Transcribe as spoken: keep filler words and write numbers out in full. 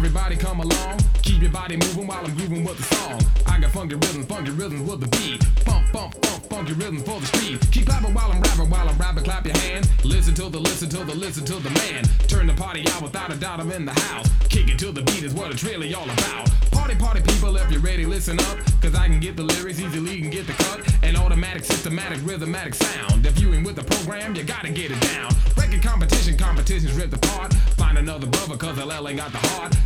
Everybody come along, keep your body moving while I'm grooving with the song. I got funky rhythms, funky rhythms with the beat. Bump, bump, bump, funky rhythms for the street. Keep clapping while I'm rapping, while I'm rapping, clap your hands. Listen to the, listen to the, listen to the man. Turn the party out without a doubt, I'm in the house. Kick it to the beat is what it's really all about. Party, party people, if you're ready, listen up. Cause I can get the lyrics, easily can get the cut. An automatic, systematic, rhythmatic sound. If you ain't with the program, you gotta get it down. Record competition, competitions ripped apart. Find another brother cause L L ain't got the heart.